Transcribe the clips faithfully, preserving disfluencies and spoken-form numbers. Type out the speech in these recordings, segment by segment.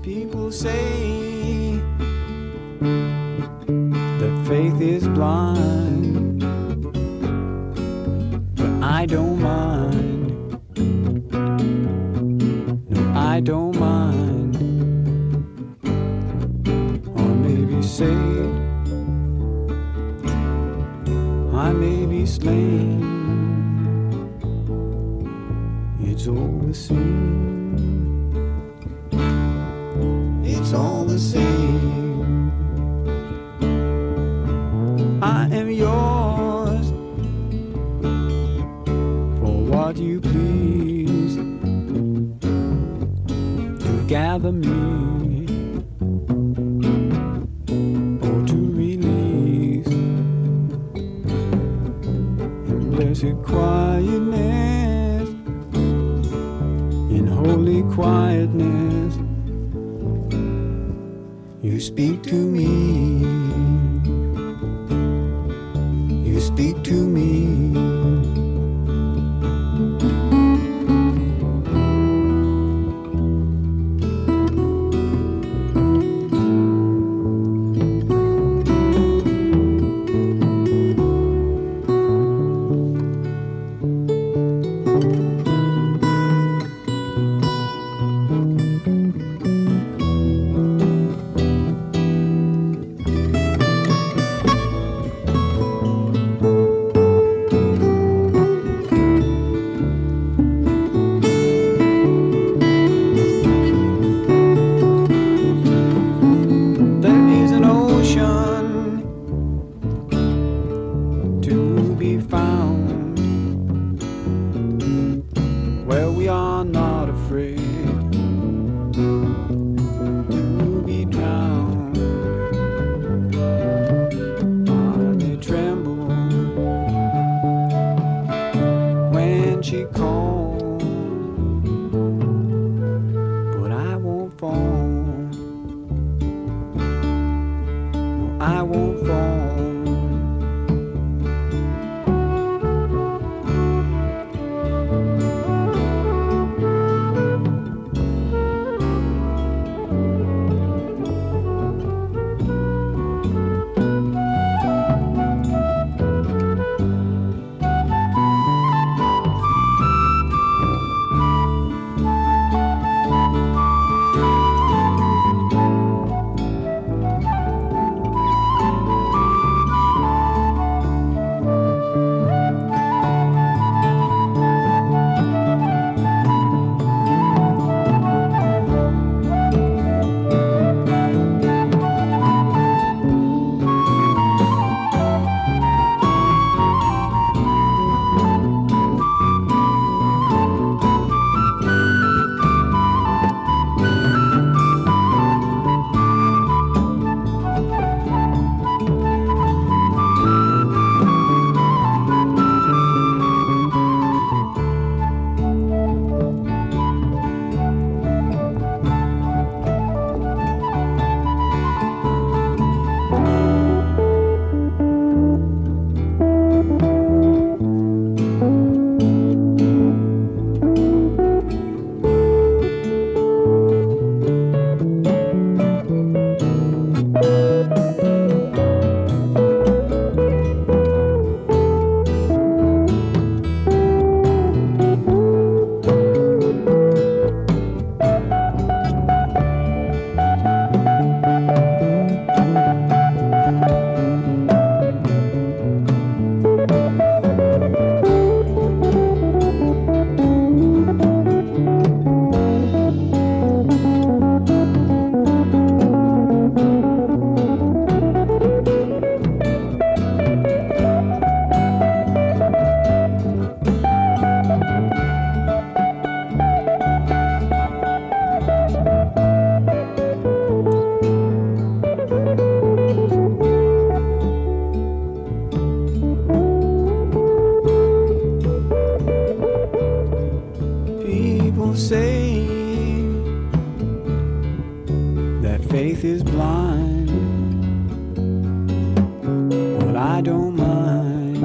People say that faith is blind, but I don't mind. No, I don't mind. Or maybe saved, I may be slain. It's all the same. It's all the same. I am yours for what you please, to gather me or to release. In blessed quietness, in holy quietness, you speak to me, you speak to me. faith is blind, but I don't mind.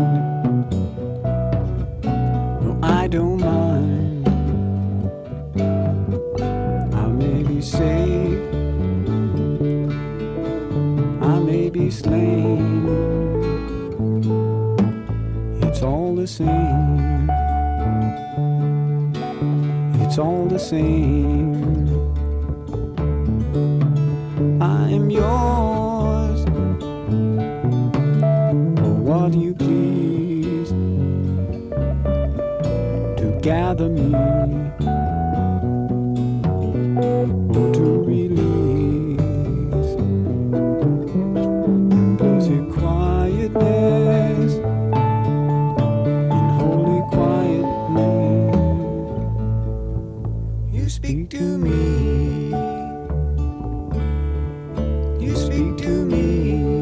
No, I don't mind. I may be saved, same. It's all the same. I am yours. Oh, what do you please to gather me or to release implicit quietness in holy quietness. You speak to me. You speak to me.